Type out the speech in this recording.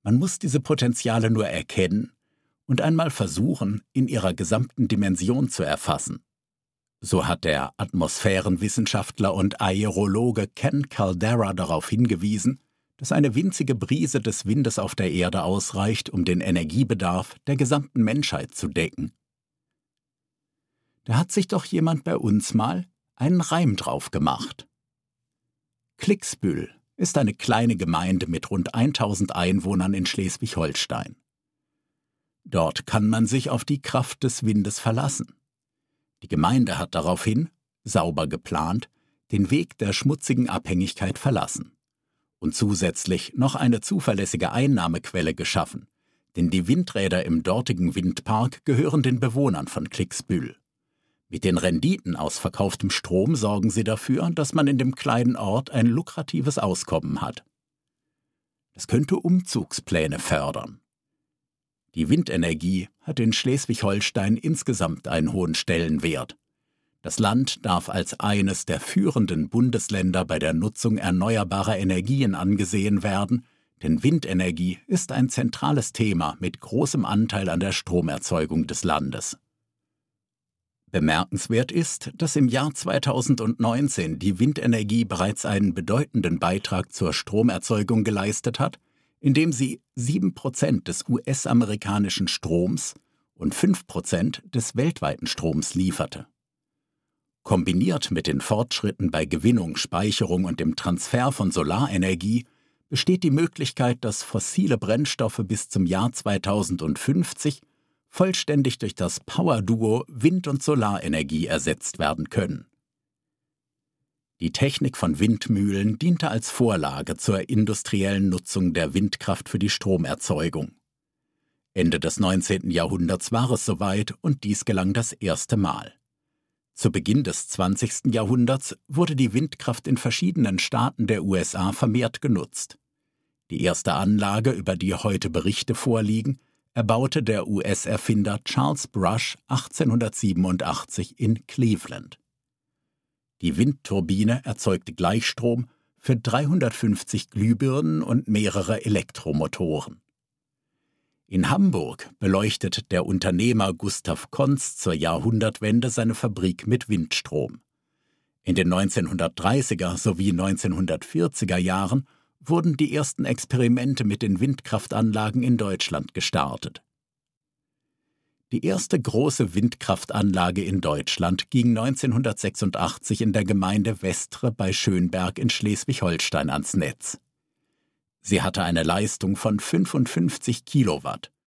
Man muss diese Potenziale nur erkennen und einmal versuchen, in ihrer gesamten Dimension zu erfassen. So hat der Atmosphärenwissenschaftler und Aerologe Ken Caldeira darauf hingewiesen, dass eine winzige Brise des Windes auf der Erde ausreicht, um den Energiebedarf der gesamten Menschheit zu decken. Da hat sich doch jemand bei uns mal einen Reim drauf gemacht. Klicksbühl ist eine kleine Gemeinde mit rund 1000 Einwohnern in Schleswig-Holstein. Dort kann man sich auf die Kraft des Windes verlassen. Die Gemeinde hat daraufhin, sauber geplant, den Weg der schmutzigen Abhängigkeit verlassen und zusätzlich noch eine zuverlässige Einnahmequelle geschaffen, denn die Windräder im dortigen Windpark gehören den Bewohnern von Klicksbühl. Mit den Renditen aus verkauftem Strom sorgen sie dafür, dass man in dem kleinen Ort ein lukratives Auskommen hat. Das könnte Umzugspläne fördern. Die Windenergie hat in Schleswig-Holstein insgesamt einen hohen Stellenwert. Das Land darf als eines der führenden Bundesländer bei der Nutzung erneuerbarer Energien angesehen werden, denn Windenergie ist ein zentrales Thema mit großem Anteil an der Stromerzeugung des Landes. Bemerkenswert ist, dass im Jahr 2019 die Windenergie bereits einen bedeutenden Beitrag zur Stromerzeugung geleistet hat, indem sie 7% des US-amerikanischen Stroms und 5% des weltweiten Stroms lieferte. Kombiniert mit den Fortschritten bei Gewinnung, Speicherung und dem Transfer von Solarenergie besteht die Möglichkeit, dass fossile Brennstoffe bis zum Jahr 2050 vollständig durch das Power-Duo Wind- und Solarenergie ersetzt werden können. Die Technik von Windmühlen diente als Vorlage zur industriellen Nutzung der Windkraft für die Stromerzeugung. Ende des 19. Jahrhunderts war es soweit und dies gelang das erste Mal. Zu Beginn des 20. Jahrhunderts wurde die Windkraft in verschiedenen Staaten der USA vermehrt genutzt. Die erste Anlage, über die heute Berichte vorliegen, erbaute der US-Erfinder Charles Brush 1887 in Cleveland. Die Windturbine erzeugte Gleichstrom für 350 Glühbirnen und mehrere Elektromotoren. In Hamburg beleuchtet der Unternehmer Gustav Konz zur Jahrhundertwende seine Fabrik mit Windstrom. In den 1930er sowie 1940er Jahren wurden die ersten Experimente mit den Windkraftanlagen in Deutschland gestartet. Die erste große Windkraftanlage in Deutschland ging 1986 in der Gemeinde Westre bei Schönberg in Schleswig-Holstein ans Netz. Sie hatte eine Leistung von 55 Kilowatt